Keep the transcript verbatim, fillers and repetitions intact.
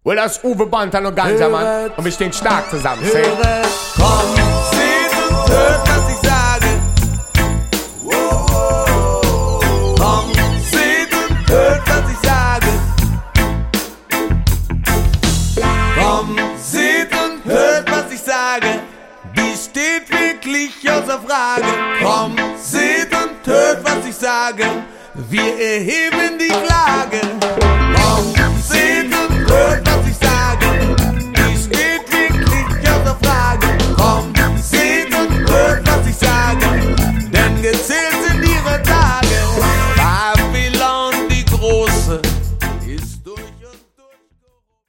Well, das ist Uwe Bantan und Ganja, Mann. Und wir stehen stark zusammen. Höre, komm, seht und hört, was ich sage. Komm, seht und hört, was ich sage. Komm, seht und hört, was ich sage. Die steht wirklich außer Frage. Komm, seht und hört, was ich sage. Wir erheben die Klage. Komm, seht und hört, was ich sage.